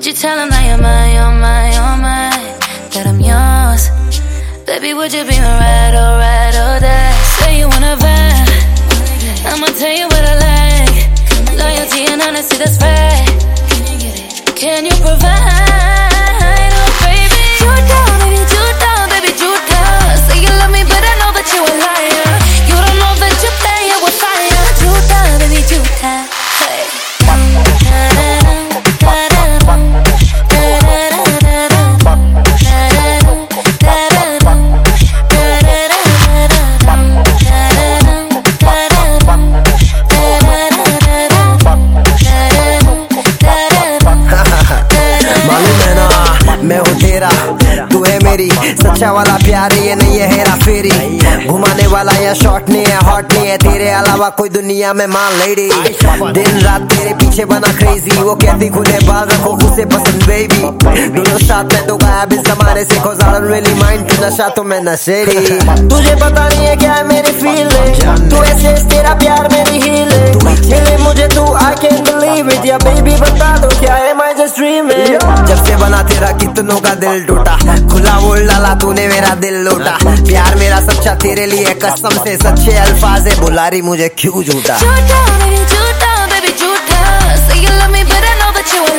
Would you tell him that you're mine, you're mine, you're mine, that I'm yours? Baby, would you be my ride or die? Say you wanna vibe, I'ma tell you what I like. Loyalty and honesty, that's right. Can you provide? Oh baby, you down, baby, you down, baby, you down. Say you love me, but I know that you a liar. You don't know that you play it with fire. You down, baby, you down. Hey. मैं हूँ तेरा, तू है मेरी, सच्चा वाला प्यार ये नहीं है हेरा फेरी। घुमाने वाला या शॉर्ट नहीं है, हॉट नहीं है, तेरे अलावा कोई दुनिया में मान लेडी। दिन रात तेरे पीछे बना क्रेजी, वो कहती खुले बाल रखो उसे पसंद बेबी। दोनों साथ में तो गायब इस जमाने से, cause I don't really mind, तू नशा तो मैं नशेड़ी। तुझे पता नहीं है क्या है मेरी फीलिंग, तू ऐसे तेरा प्यार मेरी हीलिंग। मिले मुझे तू I can't believe it, या बेबी बता दो क्या है my just dreaming। जब से बना तेरा कितनों का दिल टूटा, खुला बोल डाला तूने मेरा दिल लूटा। प्यार मेरा सच्चा तेरे लिए कसम से, सच्चे अल्फाज है बुला रही मुझे क्यों झूठा। Say you love me, but I know that you